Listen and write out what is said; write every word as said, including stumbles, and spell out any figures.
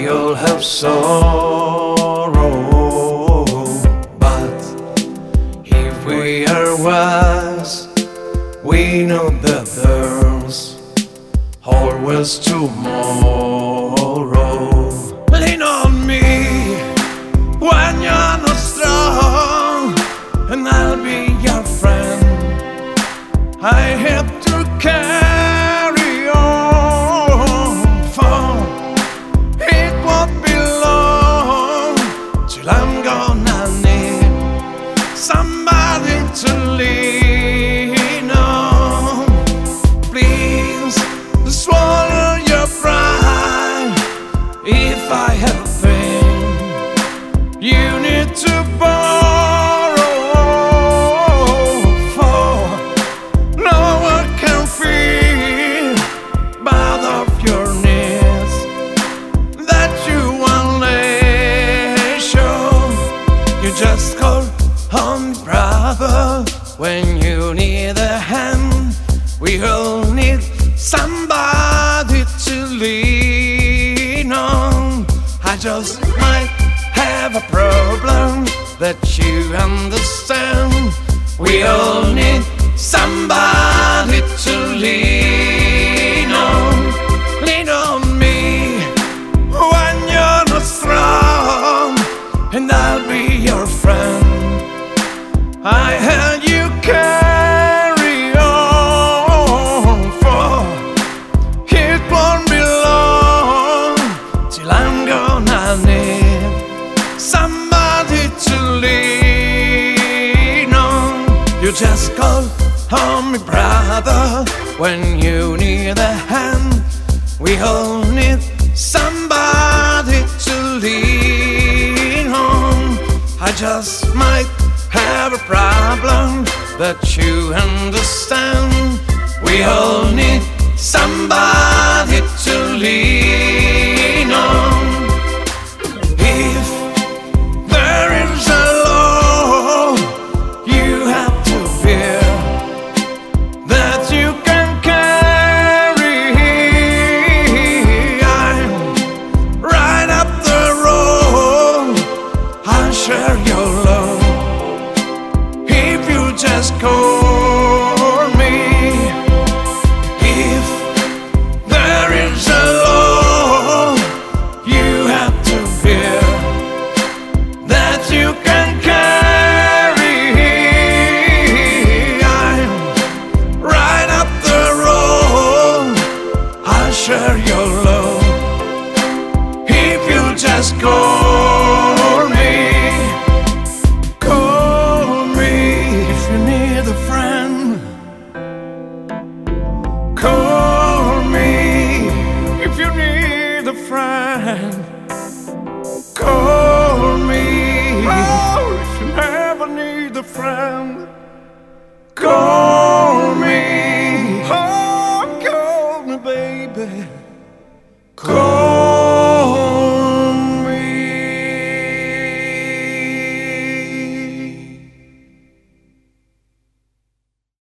all have sorrow, but if we are wise, we know that there's always tomorrow. Lean on me when you're not strong, and I'll be your friend. I have to carry on, for it won't be long till I'm gonna need somebody to lean on. Please swallow your pride. If I have a thing you need to borrow, for no one can feel both of your needs that you unleash. You just call on brother when you need a hand. We all need somebody to lean on. I just might have a problem that you understand. We all need somebody to lean on. Lean on me when you're not strong, and I'll be your friend. I heard you carry on, for it won't be long till I'm gonna need somebody to lean on. You just call on me brother when you need a hand. We all need somebody to lean on. I just might have a problem that you understand. We all need somebody to lean on. If there is a law you have to fear that you can carry, I'm right up the road. I'll share your love if you just call me. If there is a law you have to fear that you can carry, I'm right up the road. I'll share your love if you just call me. Call me if you need a friend. Call me if you need a friend.